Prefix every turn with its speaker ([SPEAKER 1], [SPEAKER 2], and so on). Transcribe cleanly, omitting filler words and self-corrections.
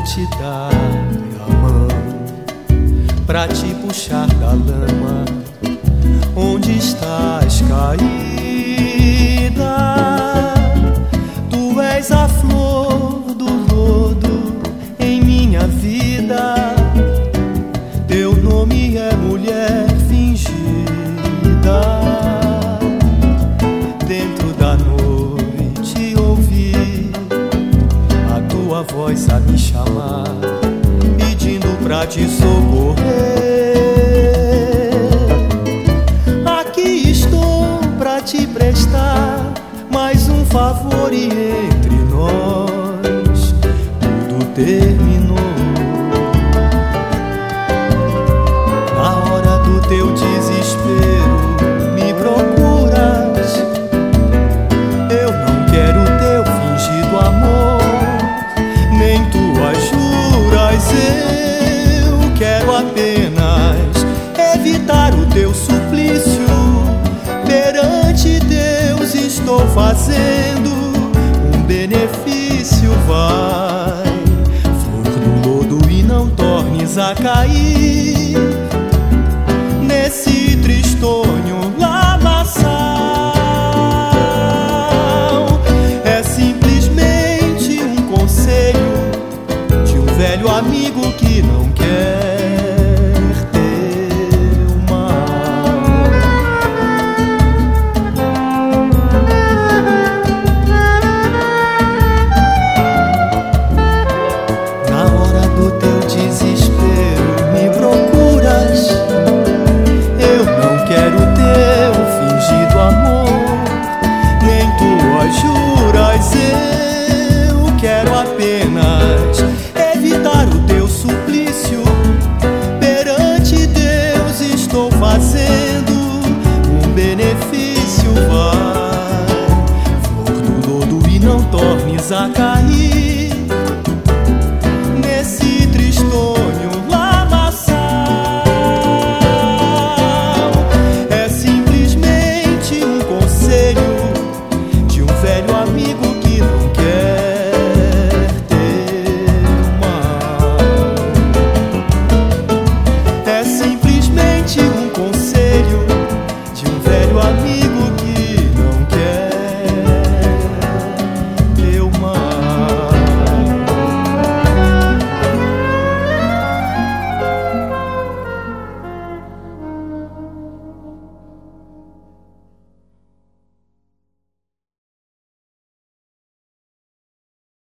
[SPEAKER 1] te dar a mão pra te puxar da lama onde estás caída. Tu és a flor do lodo em minha vida. Teu nome é mulher fingida. Dentro da noite ouvi a tua voz a me chamar, pedindo pra te socorrer. Aqui estou pra te prestar mais um favor e entre nós tudo terminou. Na hora do teu desespero me procuras. Eu não quero teu fingido amor, nem tuas juras. Eu quero apenas evitar o teu suplício. Perante Deus estou fazendo um benefício. Vai, flor do lodo, e não tornes a cair nesse tristonho lamaçal. É simplesmente um conselho de um velho amigo que não quer